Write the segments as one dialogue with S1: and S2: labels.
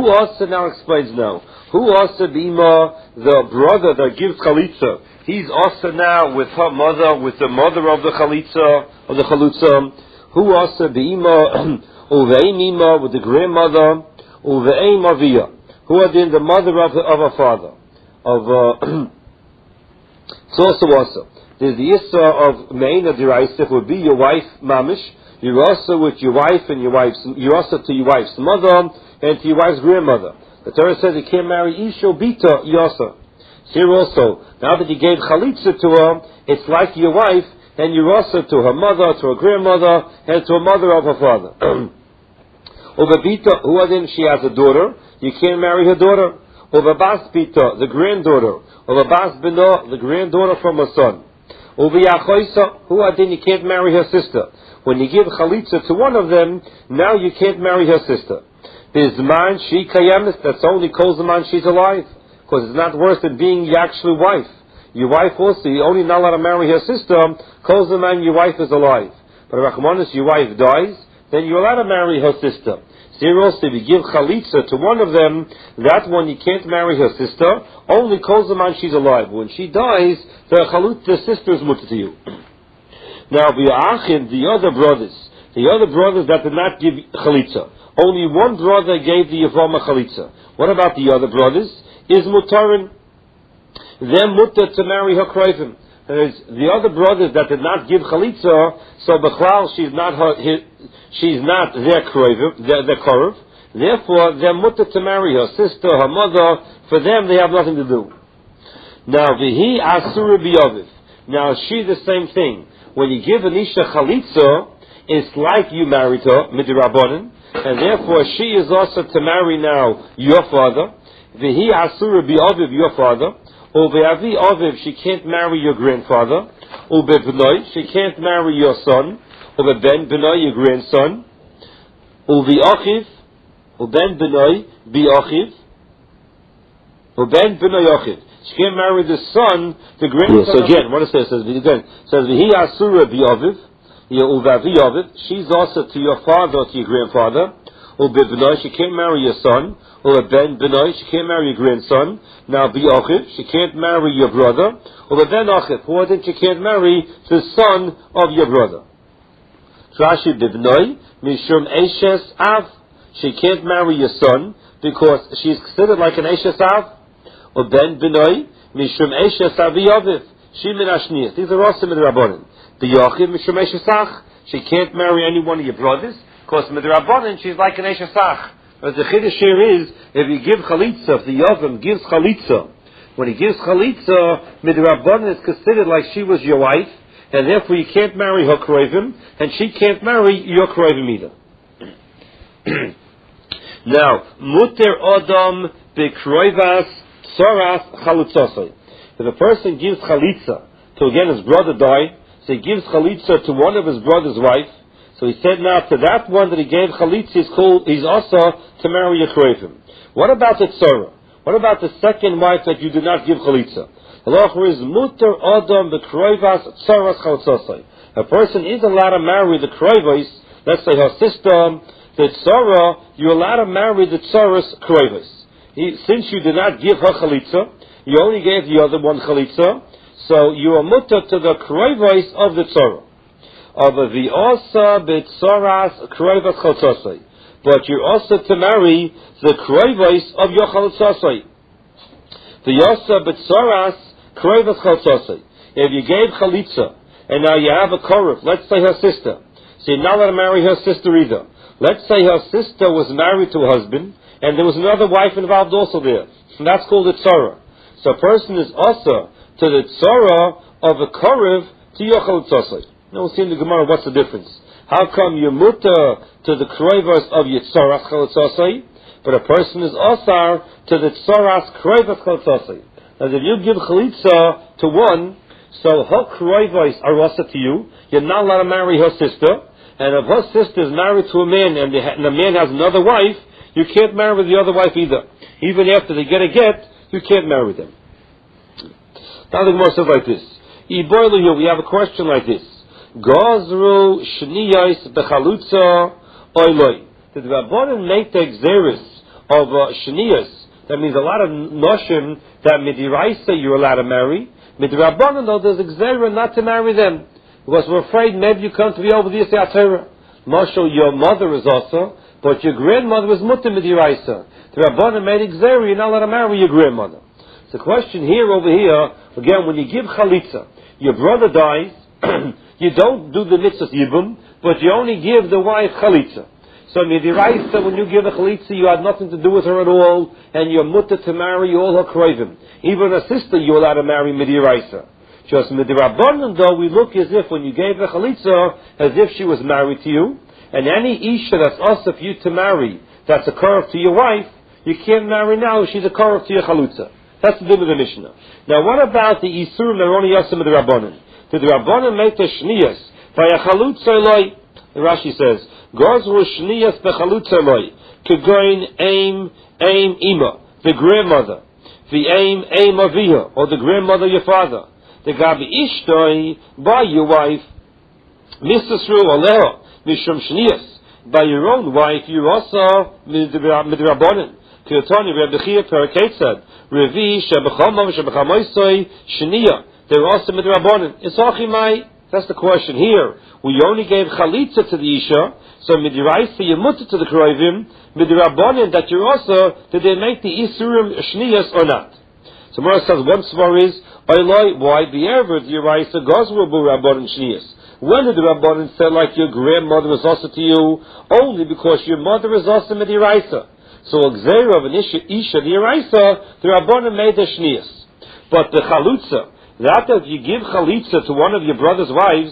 S1: Who also now explains now? Who also bima, the brother that gives chalitza? He's also now with her mother, with the mother of the chalitza, of the chalutza. Who also bima, uveim ima, with the grandmother, uveim avia. Who are then the mother of her father? It's also. There's the issa of meina diraisif would be your wife mamish. You're also with your wife and you're also to your wife's mother and to your wife's grandmother. The Torah says you can't marry isho bita yasa. Here also, now that you gave chalitza to her, it's like your wife, and you're also to her mother, to her grandmother, and to her mother of her father. Over bita, who then she has a daughter, you can't marry her daughter. Over bas bita, the granddaughter. Over bas bina, the granddaughter from her son. Over yachoisa, who then you can't marry her sister. When you give chalitza to one of them, now you can't marry her sister. Bizman she kayemis, that's only calls the man she's alive. Because it's not worse than being your actual wife. Your wife also, you're only not allowed to marry her sister, calls the man your wife is alive. But Rachmanis, your wife dies, then you're allowed to marry her sister. Here also, if you give chalitza to one of them, that one you can't marry her sister, only calls the man she's alive. When she dies, the sister is mutter to you. Now, the other brothers that did not give chalitza, only one brother gave the Yavama chalitza. What about the other brothers? Is mutarin. Them mutter to marry her kroivim. The other brothers that did not give chalitza, so b'chlal she's not their kroivim, their korov. Therefore, they're mutter to marry her sister, her mother. For them, they have nothing to do. Now, v'hi asura biyaviv. Now, she the same thing. When you give an isha chalitza, it's like you married her midrabanan, and therefore she is also to marry now your father. V'hi asura bi'aviv, your father. Uve'avi aviv, she can't marry your grandfather. Uve'bnoi, she can't marry your son. Uve'ben bnoi, your grandson. Uve'achiv, uben bnoi bi'achiv. Uben bnoi achiv. She can't marry the son, the grandson. Yes, so again, what it says again, says v'hi asura bi'aviv, uve'avi aviv. She's also to your father, to your grandfather. Uve'bnoi, she can't marry your son. Or ben benoy, she can't marry your grandson. Now bi'achiv, she can't marry your brother. Or ben achiv, who then she can't marry the son of your brother. Rashi b'bnoi, mishum eshes av, she can't marry your son because she's considered like an eshes av. Or ben benoy, mishum eshes aviyaviv, she min ashniyas. These are also midrabanan. Bi'achiv mishum eshes ach, she can't marry any one of your brothers because midrabanan she's like an eshes ach. But the chiddush here is, if you give chalitza, if the Yavam gives chalitza, when he gives chalitza, midrabanan is considered like she was your wife, and therefore you can't marry her kroivim, and she can't marry your kroivim either. Now, muter odom bekroivas tzoras chalutzosai. If a person gives chalitza to, again, his brother died, so he gives chalitza to one of his brother's wife, so he said now to that one that he gave chalitza he's also to marry a kroivim. What about the tzara? What about the second wife that you do not give chalitza? Halacha is muter adam bekroivas tzaras chalitzosai. A person is allowed to marry the kroivos, let's say her sister, the tzara, you're allowed to marry the tzaras kroivos. Since you did not give her chalitza, you only gave the other one chalitza, so you are muter to the kroivos of the tzara. Of the osa betzoras kroivas chalitzosai. But you're also to marry the kroivos of your chalitzosai. The osa betzoras kroivas chalitzosai. If you gave chalitza, and now you have a korov, let's say her sister, so you're not allowed to marry her sister either. Let's say her sister was married to a husband, and there was another wife involved also there. And that's called a tzara. So a person is also to the tzara of a korov to your chalitzosai. Now we'll see in the Gemara what's the difference. How come you're mutter to the kroivos of your tzoras chalitzosai, but a person is osar to the tzoras kroivos chalitzosai? Now if you give chalitza to one, so her kroivos are also to you, you're not allowed to marry her sister, and if her sister is married to a man and the man has another wife, you can't marry the other wife either. Even after they get a get, you can't marry them. Now the Gemara says like this. We have a question like this. Gazru shniyos bechalutza oiloi. Did the Rabbanan make the exeris of Shnias, that means a lot of Noshim that Midiraisa you're allowed to marry. Midrabanan, though, there's a Gzeira not to marry them. Because we're afraid maybe you come to be over the Yisei Marshal, your mother is also, but your grandmother was Mutter Midiraisa. The Rabbanan made a Gzeira, you're not allowed to marry your grandmother. The question over here, again, when you give Chalitza, your brother dies, you don't do the mitzvah Yibum, but you only give the wife Chalitza. So Midiraisa, when you give a Chalitza, you had nothing to do with her at all, and you're mutter to marry all her Kroivim. Even a sister you're allowed to marry Midiraisa. Just Midirabbanan, though, we look as if when you gave the Chalitza, as if she was married to you, and any Isha that's also for you to marry, that's a curve to your wife, you can't marry now, she's a curve to your Chalutza. That's the din of the Mishnah. Now what about the Isurim that are only Yasim of the Rabbanan? Did the Rabbanan make the Shnias by a Chalutza Eloi? Rashi says, Gozru Shnias bechalutza Eloi, Kegoin Aim Ima, the grandmother, the Aim Aviha, or the grandmother your father, the Gabi Ishtoi, by your wife, Mistasru Aleha, Mishum Shnias, by your own wife, you also Midrabanan. Kiyotani Rebbe Chia Paraket said, Revi Shebechama Shebechamoisoi Shnia. They were also Midrabanan. It's Achimai. That's the question here. We only gave Chalitza to the Isha, so Midiraisa Yemutta to the Kroivim, Midrabanan that you're also, did they make the Isurim Shnias or not? So Mora says one svar is, Oiloi, why the Erev Yiraisa Gozru Bu Rabbanan Shnias? When did the Rabbanan say like your grandmother was also to you? Only because your mother is also Midiraisa. So a Gzeira of an Isha Midiraisa, the Rabbanan made the Shnias. But the Chalutza, that if you give Chalitza to one of your brother's wives,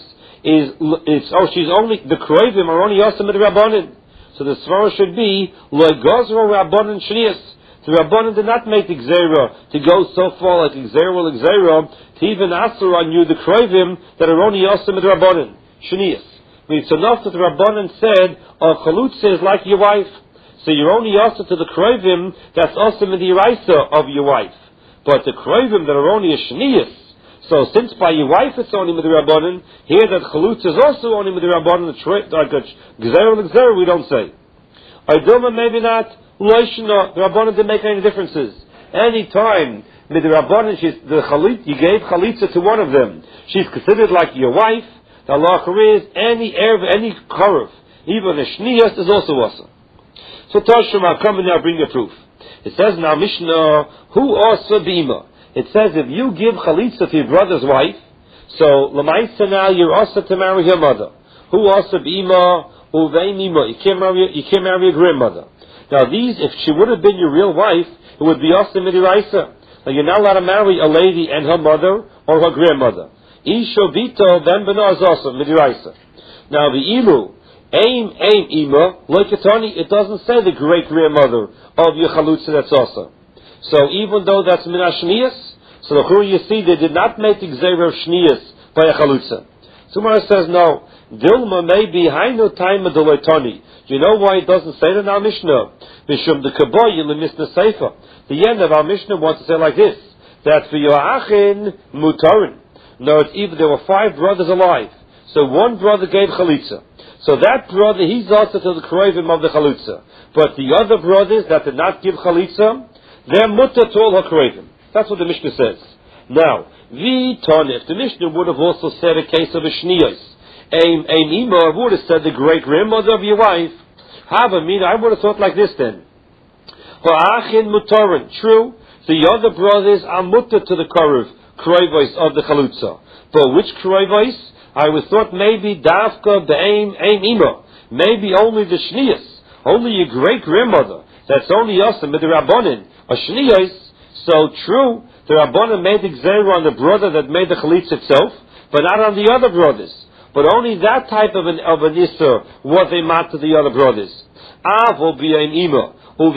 S1: she's only, the Kroivim are only also Midrabanan. So the Svara should be, Lo Gozro Rabbanan Shnias. The Rabbanan did not make the Gzeira to go so far like Gzeira, to even answer on you the Kroivim that are only also Midrabanan, Shnias. I mean, it's enough that the Rabbanan said, Chalutza is like your wife. So you're only also to the Kroivim that's also Midiraisa of your wife. But the Kroivim that are only a Shnias, so since by your wife it's only Midrabanan, here that Chalutza is also only Midrabanan, like a Gzeira we don't say. Idoma maybe not. Loishna, the Rabbanan didn't make any differences. Any time Midrabanan, you gave Chalitza to one of them, she's considered like your wife. The halacha is any Korav, even a Shnias is also awesome. So Tashim, I'll come and now bring a proof. It says in our Mishnah, who also bima? It says if you give Chalitza to your brother's wife, so Lamaisa now you're also to marry her mother. Who also bima? Uvei mima. You can't marry your grandmother. Now these, if she would have been your real wife, it would be also Midiraisa. Now you're not allowed to marry a lady and her mother or her grandmother. Isho bito ben bena is also Midiraisa. Now the ilu, aim ima, loikatani, it doesn't say the great grandmother of your Chalutza that's also. So even though that's Minah Shnias, so the Chur you see they did not make the Gzeira of Shnias by a Chalutza. Sumar says no. Dilma may be hainu time of the loitani. Do you know why it doesn't say that in our Mishnah? Mishum the Kaboy in the Mishnah Seifa. The end of our Mishnah wants to say like this: that for your achin mutarin. No, it's even there were 5 brothers alive. So one brother gave Chalitza. So that brother, he's also to the Kroivim of the Chalutza. But the other brothers that did not give Chalitza, they're mutter to all her Kroivim. That's what the Mishnah says. Now, if the Mishnah would have also said a case of a Shnias, Aim Ima would have said the great grandmother of your wife. I would have thought like this then. Ha'achin mutarin. True, the other brothers are mutter to the Kroivos of the Chalutza. But which Kroivos? I would thought maybe Dafka the Aim Ima. Maybe only the Shnias. Only your great grandmother. That's only us, the Midrabanan. A Shnias. So true, the Rabbanan made the Gzeira on the brother that made the Chalitza itself, but not on the other brothers. But only that type of an Isser was a mat to the other brothers. Av will be an Ima.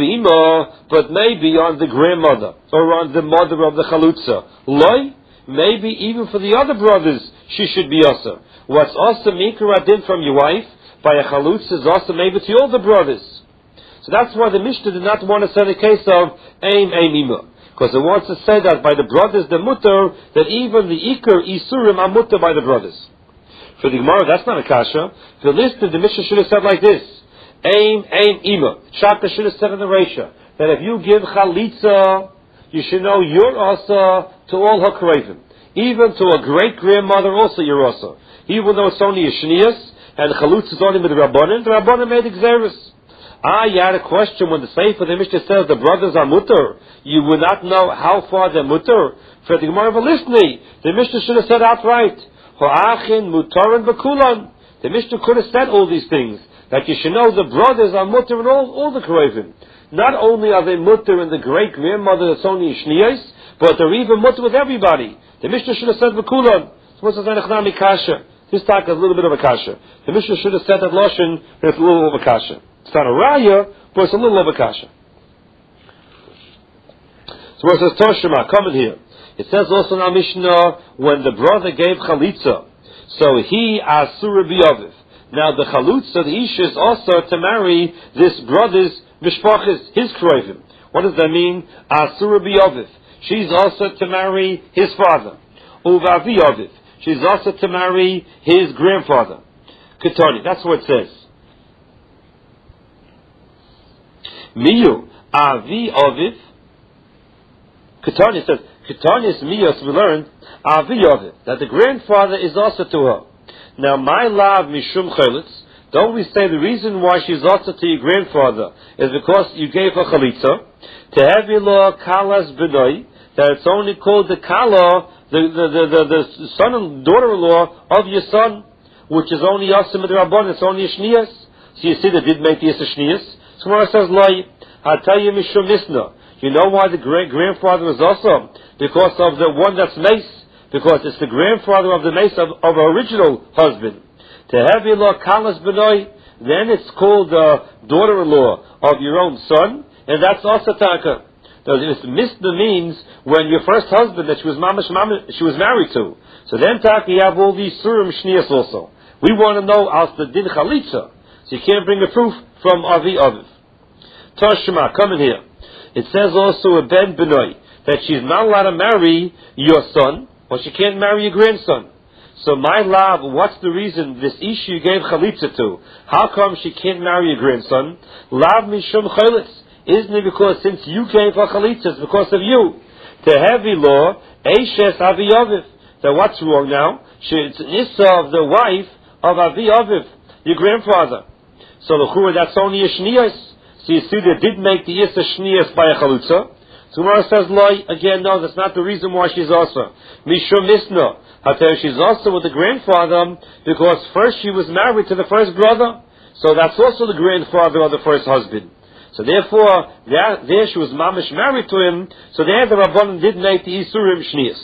S1: But maybe on the grandmother, or on the mother of the Chalutza. Loi, maybe even for the other brothers, she should be Asa. What's Asa Mikaradin from your wife, by a Chalutza is Asa maybe to all the brothers. So that's why the Mishnah did not want to say the case of Aim Ima. Because it wants to say that by the brothers, the mutter, that even the Iker Isurim are mutter by the brothers. For the Gemara, that's not a kasha. The list of the Mishnah should have said like this: Aim Ima. Shaka should have said in the Reisha. that if you give chalitza, you should know you're also to all her kravim. Even to a great grandmother also you're also. Even though it's only a shnias, and chalutza is only with the Rabbanan made exeris. You had a question when the Sefer the Mishnah says the brothers are mutter. You would not know how far they're mutter. For the Gemara Velishni, the Mishnah should have said outright, Ho'achin mutarin b'kulan. The Mishnah could have said all these things. That you should know the brothers are mutter in all the kravim. Not only are they mutter in the great grandmother that's only shniyos, but they're even mutter with everybody. The Mishnah should have said b'kulan. So what's the kasha? This talk is a little bit of a kasha. The Mishnah should have said that lashon, and it's a little of a kasha. It's not a raya, but it's a little of a kasha. So it says Toshima, come in here. It says also in our Mishnah, when the brother gave chalitza, so he asur biyaviv. Now the chalutza, the isha, is also to marry this brother's mishpachis, his krovim. What does that mean? Asur biyaviv. She's also to marry his father. Uvavi yaviv. She's also to marry his grandfather. Ketani, that's what it says. Miyu, avi aviv. Ketani says, Ketani is miyos, we learned, avi aviv, that the grandfather is also to her. Now, my love mishum chalitz, don't we say the reason why she's also to your grandfather is because you gave her chalitza, tehevilo kalas benoi, that it's only called the kala, the son and daughter-in-law of your son, which is only yasim rabban, it's only a shnias. So you see they did make the shnias. So Gemara says, Loi, Hatayu mishum misna. You know why the great-grandfather is also? Because of the one that's mace. Because it's the grandfather of the mace of her original husband. Tehevilo kalas benoi, then it's called the daughter-in-law of your own son, and that's also taka. Now, this misna means when your first husband that she was married to. So then taka you have all these surim shnias also. We want to know as the din chalitza. So you can't bring a proof from Avi Aviv. Tashma, come in here. It says also a ben benoi that she's not allowed to marry your son, or she can't marry your grandson. So my love, what's the reason this isha you gave chalitza to? How come she can't marry your grandson? Lav mishum chalitz. Isn't it because since you gave her chalitza, it's because of you? The heavy law, eishes Avi Aviv. So what's wrong now? It's an issa of the wife of Avi Aviv, your grandfather. So the chura, that's only a shnias. So you see they did make the issa shnias by a chalutza. So Gemara says, Loi, again, no, that's not the reason why she's also. Mishum misna. She's also with the grandfather because first she was married to the first brother. So that's also the grandfather of the first husband. So therefore, there she was mamish married to him. So there the Rabbanan did make the isurim shnias.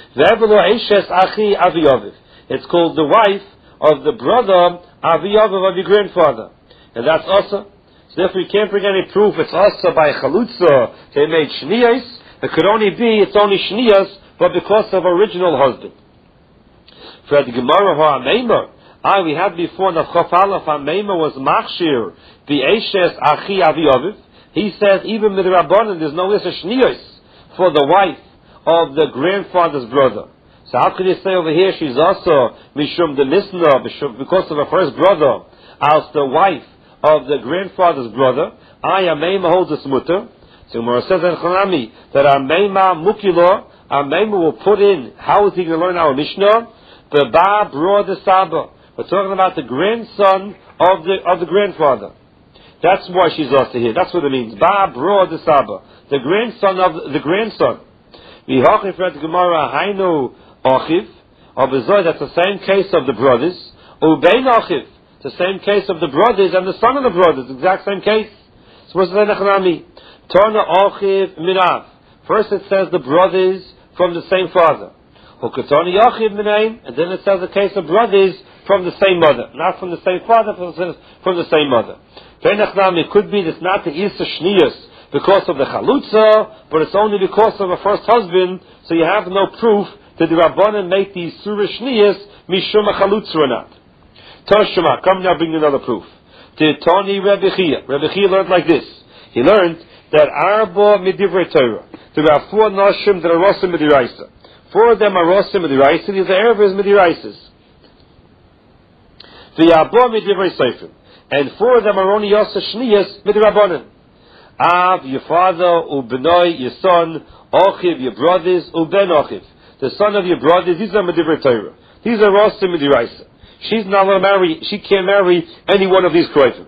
S1: It's called the wife of the brother Avi Aviv of your grandfather, and that's also. So therefore, you can't bring any proof. It's also by chalutza they made shnias. It could only be it's only shnias, but because of original husband. For the Gemara ha'ameimer, we had before the Chafalaf ha'ameimer was machshir the Eishes Achi Avi Aviv. He says even with the Rabbanan there's no issa shnias for the wife of the grandfather's brother. So how could you say over here she's also mishum the misna because of her first brother as the wife of the grandfather's brother? Ameima holds this mutter. So Gemara says in Chanami that Ameima mukilo, Ameima will put in, how is he going to learn our Mishnah? The ba bro de saba. We're talking about the grandson of the grandfather. That's why she's also here. That's what it means. Ba bro de saba. The grandson of the grandson. V'hachif read the Gemara hainu achiv. That's the same case of the brothers. Ubein achiv. The same case of the brothers and the son of the brothers. Exact same case. So what's the Nechanami? Tana achiv mirav. First it says the brothers from the same father. Hukatani achiv minaim. And then it says the case of brothers from the same mother. Not from the same father, from the same mother. It could be that's not the Isa Shnias because of the Chalutza, but it's only because of a first husband, so you have no proof that the Rabbanan make these Surah Shnias Mishum Chalutza or not. Tashma, come now bring another proof. Tani Rebbe Chia learned like this. He learned that Arba Midivrei Torah. There are 4 Nashim that are Rosim Midiraisa. 4 of them are Rosim Midiraisa, these are Erevas Midiraisas. The Arba Midivrei Seifim. And 4 of them are only Yosef Shnias Midrabanan. Av, your father, ubenoi, your son, Ochiv, your brothers, uben Ochiv, the son of your brothers. These are Medivrei Torah. These are also Midiraisa. She's not allowed to marry. She can't marry any one of these kroivim.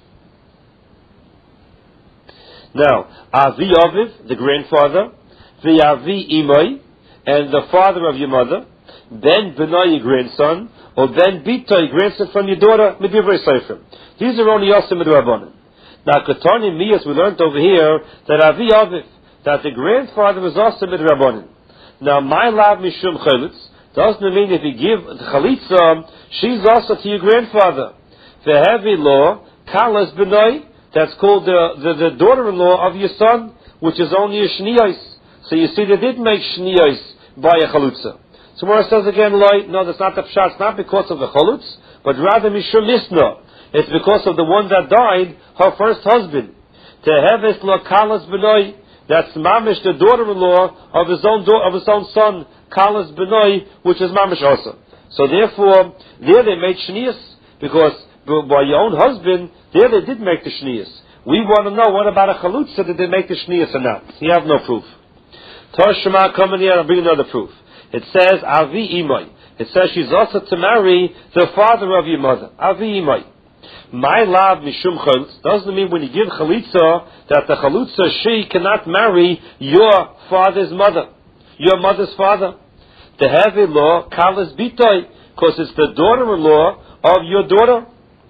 S1: Now, Avi Aviv, the grandfather, the Avi Imoi, and the father of your mother, Ben Benoi, your grandson, or Ben Bito, your grandson from your daughter, Medivrei Seifrim. These are only also Midrabanan. Now, Ketani Miyas, we learned over here that Avi Aviv, that the grandfather was also Midrabanan. Now, my love Mishum Chelitz doesn't mean if you give the Chalitza, she's also to your grandfather. The heavy law, Kalas Benoi, that's called the daughter-in-law of your son, which is only a Shniyos. So you see, they did make Shniyos by a Chalutza. So where it says again, no, that's not the Pshat. It's not because of the Chalutz, but rather Mishum Misna. It's because of the one that died, her first husband. Teheves lo Kalas Benoi, that's Mamish, the daughter-in-law of his own son, Kalas Benoi, which is Mamish also. So therefore, there they made Shniyos, because by your own husband, there they did make the Shniyos. We want to know, what about a Chalutza, did they make the Shniyos or not? You have no proof. Toshma, come here, I'll bring another proof. It says, Avi Imai. It says she's also to marry the father of your mother. Avi Imai. My love, Mishum Chalutz, doesn't mean when you give Chalitza, that the Chalutza, she cannot marry your father's mother, your mother's father. The heavy law, Kalas Bitoi, because it's the daughter-in-law of your daughter.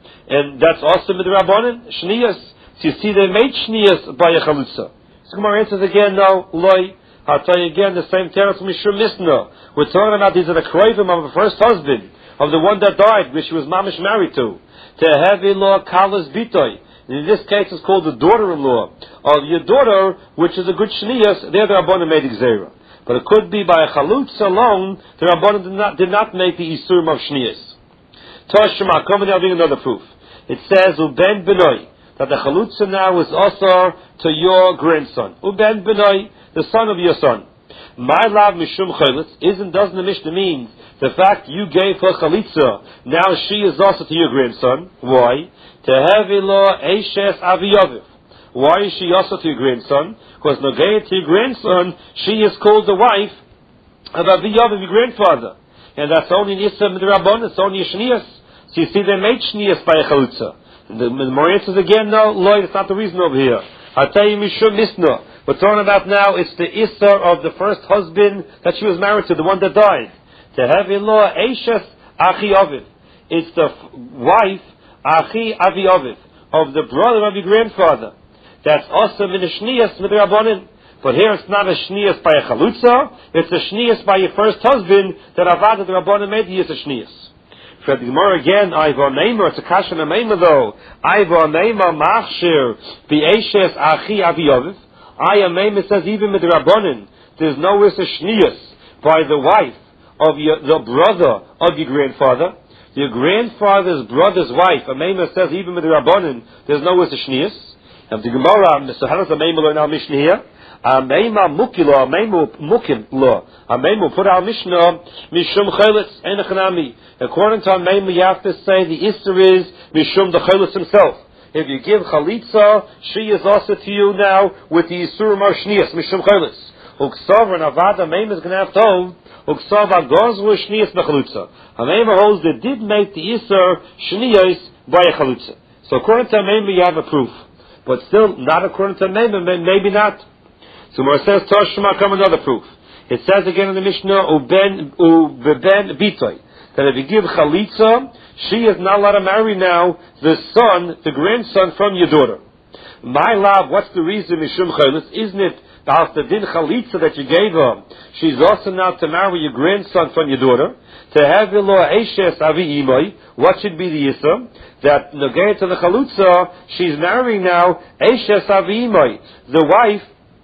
S1: And that's also Midrabanan, Shniyas. So you see, they made Shniyas by a Chalutza. So Gemara answers again, no, Loi. I'll tell you again, the same terrace, Mishum Misna. We're talking about these are the Kroivim of the first husband, of the one that died, which she was mamish married to. Tehevi-law Kalas Bitoi. In this case, it's called the daughter-in-law of your daughter, which is a good Shniyas. There the Rabbanan made Xera. But it could be by a Chalutz alone, the Rabbanan did not make the Isurim of Shniyas. Toshma, come and I'll bring another proof. It says, Uben Benoi, that the Chalutza now is also to your grandson. Uben Benoi, the son of your son. My love Mishum Chelitz doesn't the Mishnah mean the fact you gave her Chalitza, now she is also to your grandson. Why? Tehevilo Eishes Aviyaviv. Why is she also to your grandson? Because Nogei to your grandson, she is called the wife of Aviyaviv, your grandfather. And that's only an Issa Midrabon, it's only a Shniyas. So you see, they made Shniyas by a Chalutza. The Gemara says again, no, Lloyd, it's not the reason over here. I'll tell you, Mishum Misna. We're talking about now, it's the Issa of the first husband that she was married to, the one that died. Tehevilo Eishes Achi Aviv. It's the wife, Achi Avi Aviv, of the brother of your grandfather. That's also in the Shniyas Midrabanan. But here it's not a Shniyas by a Chalutza, it's a Shniyas by your first husband that Avad the Rabbanan made, he is a Shniyas. For the Gemara again, Ivor Neimer, it's a Kasha Neimer though. Ivor Neimer Machshir, B'Eishes Achi Avi Aviv. Aya Neimer says even with the Rabbanan, there's no risk of Shniyas by the wife of the brother of your grandfather. Your grandfather's brother's wife, a Neimer says even with the Rabbanan, there's no risk of Shniyas. And the Gemara, so how does the Neimer learn our Mishnah here? Ameima mukilo, ameimu mukim lo. Ameimu put our Mishnah mishum chelitz enechanami. According to Ameimu, you have to say the Isser is mishum the chelitz himself. If you give chalitza, she is also to you now with the Isurim of Shniyas mishum chelitz. Uksav and Avad Ameimu is going to have told Uksav agos with Shniyas bechalutza. Ameimu holds that did make the Isser Shniyas by a chalutza. So according to Ameimu, you have a proof, but still not according to Ameimu, maybe not. So Mar says, Toshma, come another proof. It says again in the Mishnah, Ubeben Bitoy, that if you give Chalitza, she is not allowed to marry now the son, the grandson from your daughter. My love, what's the reason, Mishum Chalitz? Isn't it after din Chalitza that you gave her, she's also now to marry your grandson from your daughter? To have Ilo Eishes Avi Imoi, what should be the Yisra? That Nogei to the Chalutza, she's marrying now Eishes Avi Imoi, the wife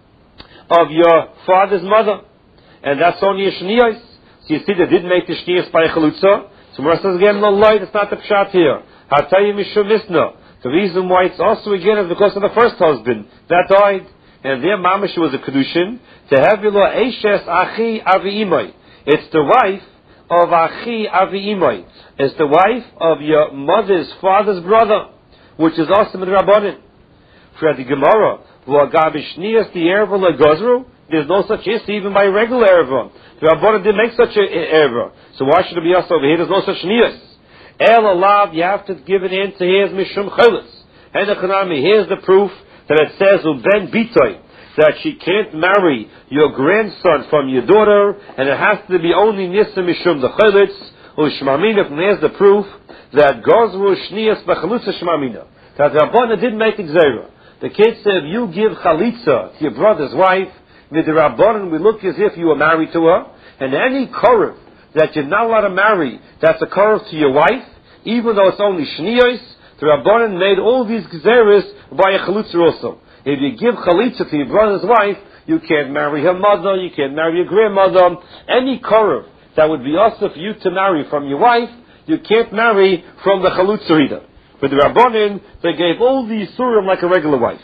S1: of your father's mother, and that's only a Shniyos. So you see, they did make the Shniyos by a Chalutza. So Mara says again, no light, it's not the Pshat here. I'll tell you, Mishum Misna. The reason why it's also again is because of the first husband that died, and their mamash was a Kedushin. To have Yilo Eishes Achi Avi Imoi. It's the wife of Achi Avi Imoi. It's the wife of your mother's father's brother, which is also Midrabanan. For the Gemara, V'agavishnias the erva legozru. There's no such issue even by regular erva. The Rabbanan didn't make such a erva. So why should it be us over here? There's no such nias. El alav, you have to give it in to his mishum chelis. And here's the proof that it says uben bitoy, that she can't marry your grandson from your daughter, and it has to be only nisa mishum the chelis. Ushmamina, and there's the proof that gozru shnias b'chalutza shmamina. That the Rabbanan didn't make exera. The kid said, if you give chalitza to your brother's wife, with the Rabbanan, we look as if you were married to her, and any korev that you're not allowed to marry, that's a korev to your wife, even though it's only shniyos, the Rabbanan made all these gezeres by a chalitza also. If you give chalitza to your brother's wife, you can't marry her mother, you can't marry your grandmother, any korev that would be also for you to marry from your wife, you can't marry from the chalutza either. But the Rabbanan, they gave all these surim like a regular wife.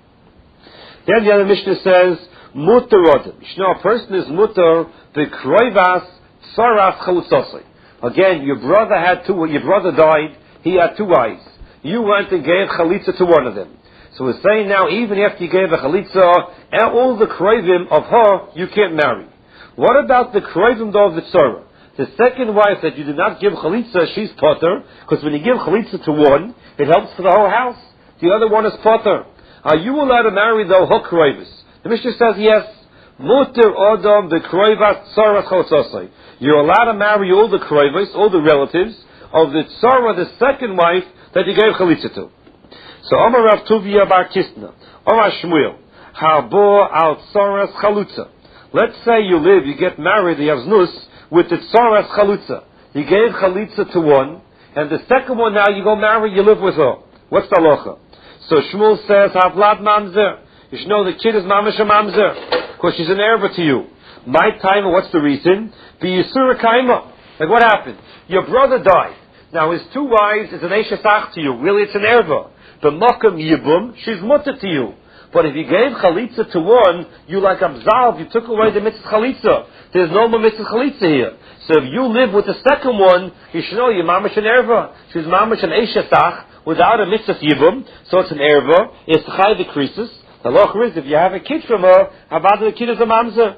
S1: Then the other Mishnah says, mutter odem. You know, a person is mutter the kroivas tsaras chalutzosai. Again, your brother died, he had two wives. You went and gave chalitza to one of them. So we're saying now, even after you gave a chalitza, and all the kroivim of her, you can't marry. What about the kroivim of the tzara? The second wife that you did not give chalitza, she's potter, because when you give chalitza to one, it helps for the whole house. The other one is potter. Are you allowed to marry the her kroivus? The Mishnah says yes. Muter odom the kroivas tzara chalitzosai. You're allowed to marry all the kroivus, all the relatives of the tzara, the second wife that you gave chalitza to. So Omar Rav Tuvia bar Kisna, Omar Shmuel, Habo al tzaras chalutza. Let's say you get married, you have znus, with the tzaras chalutza. You gave chalitza to one, and the second one now you go marry, you live with her. What's the halacha? So Shmuel says, Havlad mamzer. You should know the kid is mamash a mamzer, because she's an erva to you. My time, what's the reason? Be yisura kaima. Like what happened? Your brother died. Now his two wives is an eshetach to you. Really, it's an erva. The makam yibum, she's mutter to you. But if you gave chalitza to one, you like absolved, you took away the mitzvah chalitza. There's no more mitzvah chalitza here. So if you live with the second one, you should know you're mamash an erva. She's mamash an eshetach without a mitzvah yibum, so it's an erva. It's chai decreases. The loch is, if you have a kid from her, how about the kid is a mamzer?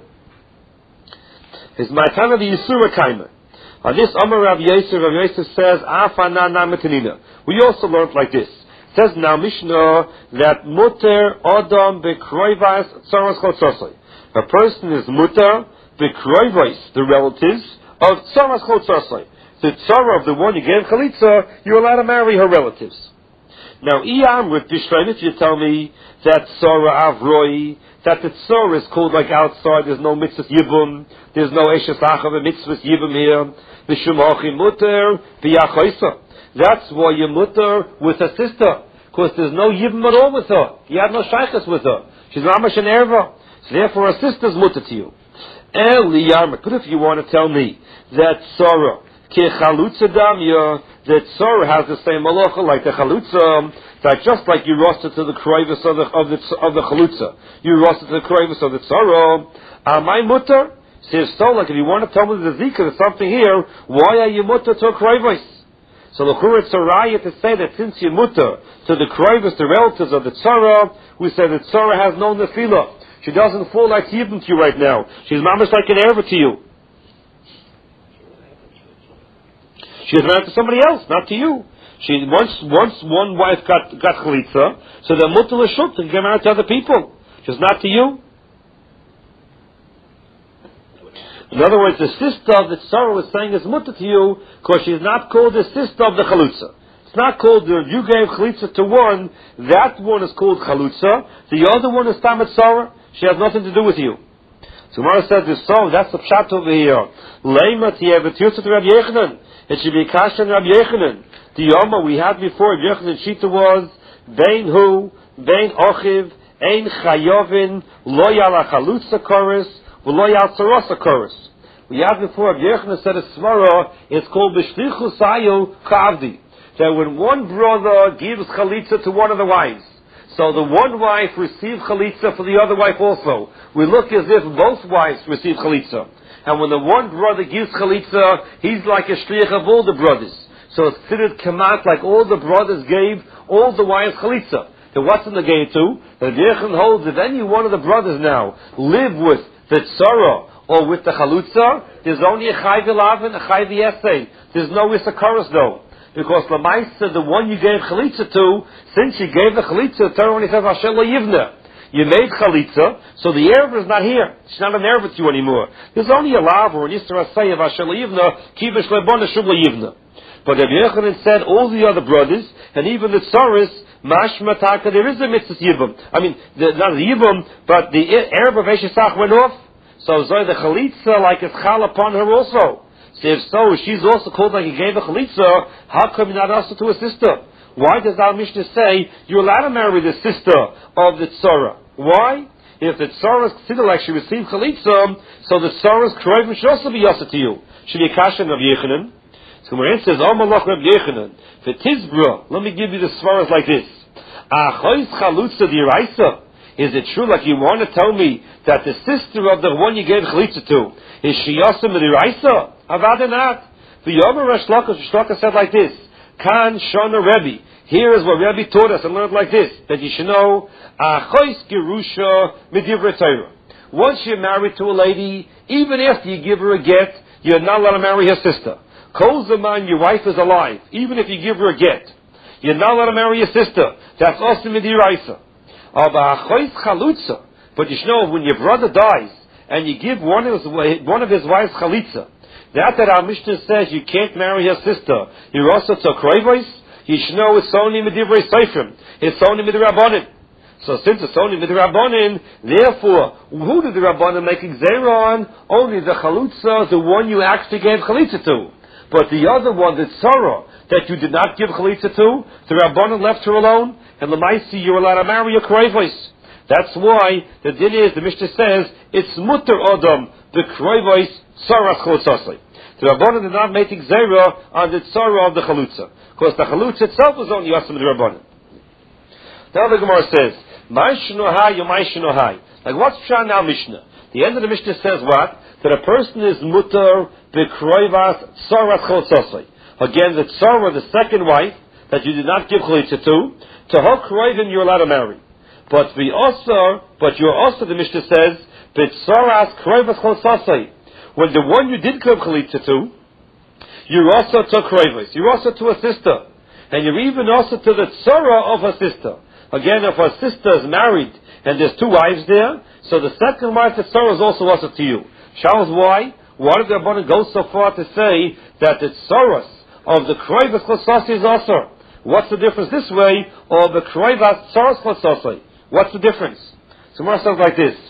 S1: It's my time of the Yisura Kaimer. On this, Amar Rav Yosef says, Afana na metanina. We also learned like this. It says now Mishnah that muter odom bekroivas tzaras chotzosai. A person is muter bekroivas, the relatives of tzaras chotzosai. The tzara of the one you gave chalitza, you're allowed to marry her relatives. Now, Iyam with Bishrain, if you tell me that tzara avroi, that the tzara is called like outside, there's no mitzvah yibum, there's no eshetach of a mitzvah yibum here, v'shumachi muter v'yachoisa. That's why you muter with a sister, because there's no yibum at all with her. You have no shaykhs with her. She's mamash an erva. So therefore, her sister's muter to you. El liyarma. But if you want to tell me that tzara, ki chalutza damya, that tzara has the same malacha like the chalutza, that just like you roasted to the kroivus of the chalutza, you roasted to the kroivus of the tzara, am I mutter? Says so, like if you want to tell me the zika, there's something here, why are you mutter to a kroivus? So the chura it's a raya to say that since you mutter to the kroivus, the relatives of the tzara, we say that tzara has no nefila. She doesn't fall like yibum to you right now. She's mamash like an erva to you. She was married to somebody else, not to you. She once one wife got chalitza, so the mutter l'shut to get married to other people. She's not to you. In other words, the sister of the tzara was saying is mutter to you because she's not called the sister of the chalutza. It's not called you gave chalitza to one. That one is called chalutza. The other one is tamat tzara. She has nothing to do with you. So Gemara says this song. That's the pshat over here. Leima tiyevet yusuf Rabbi Yechanan. It should be kashan Rabbi Yechanan. The Yoma we had before Rabbi Yechanan Shita was bein hu, bein ochiv, ein chayovin, lo yal chalutza chorus, lo yal tzarasa chorus. We had before Rabbi Yechanan said a svara. It's called b'shlichus ayu kavdi. That when one brother gives chalitza to one of the wives, so the one wife receives chalitza for the other wife also. We look as if both wives receive chalitza. And when the one brother gives chalitza, he's like a shliach of all the brothers. So it's considered kamat, like all the brothers gave all the wives chalitza. Then what's in the gate to? The Yechon holds if any one of the brothers now live with the tzara or with the chalutza, there's only a chayv elav and a chayv yesei. There's no isakaros though. Because Lamaisa, the one you gave chalitza to, since you gave the chalitza, the Torah only says Hashem lo yivna. You made chalitza, so the Erev is not here. It's not an Erev to you anymore. There's only a lav or an Yisra Asay of Hashem lo yivna, kivish lebona shub lo yivna. But Rabbi Yochanan said all the other brothers, and even the tzaris, mashma taka, there is a mitzvah yibum. I mean, not the yibum, but the Erev of Eshesach went off. So Zoy the chalitza, like it's chal upon her also. So if so, she's also called like he gave a chalitza, how come you're not also to a sister? Why does our Mishnah say you're allowed to marry the sister of the tzara? Why? If the tzara is considered like she received chalitza, so the tzara's kroivim should also be yasa to you. Should be a kasha of Yechanan. So Gemara says, "Oh malach Reb Yechanan, for Tizbra, let me give you the svaras like this: Achois chalutza diraisa. Is it true, like you want to tell me, that the sister of the one you gave chalitza to is she yasa diraisa? Avada not. The Yomer Resh Lakish said like this: Kan Shana Rebbe. Here is what Rebbe taught us and learned like this, that you should know, Achois Gerusha Midivrei Torah. Once you're married to a lady, even after you give her a get, you're not allowed to marry her sister. Kol Zaman, your wife is alive, even if you give her a get. You're not allowed to marry your sister. That's also Midiraisa. Achois Chalutza. But you should know, when your brother dies, and you give one of his wives Chalitza, that our Mishnah says you can't marry her sister. You're also to Kroivos. You should know it's only Midivrei Seifrim. It's only Midirabbanin. So since it's only Midirabbanin, therefore, who did the Rabbanin make Xera on? Only the Chalutza, the one you actually gave Chalitza to. But the other one, the Tzara, that you did not give Chalitza to, the Rabbanin left her alone, and Lamaisi, you're allowed to marry a Kroivos. That's why the din is, the Mishnah says, it's Mutter Adam, the Kroivos, Tzaras Chalutzasli. The Rabbanan did not make Xera on the Tzara of the Chalutza. Because the Chalutza itself was only Yasim the Rabbanan. Now the Gemara says, Maishnohai, Yomaishnohai. Like what's Pshat now Mishnah? The end of the Mishnah says what? That a person is Mutter, Bekroivas, Tzaras Chalutzasli. Again, the Tzara, the second wife, that you did not give Chalitza to her Kroivin you're allowed to marry. But you're also, the Mishnah says, Betzaras Kroivas Chalutzasli. When the one you did give Chalitza to, you're also to Kroivos. You're also to a sister. And you're even also to the tzara of her sister. Again, if her sister is married, and there's two wives there, so the second wife, the tzara, is also to you. Shalos, why? Why did the Rabbanan go so far to say that the tzaras of the Kroivos Chalutzasli is also? What's the difference this way, or the Kroivas Tzaras Chalutzasli? What's the difference? So Gemara says like this.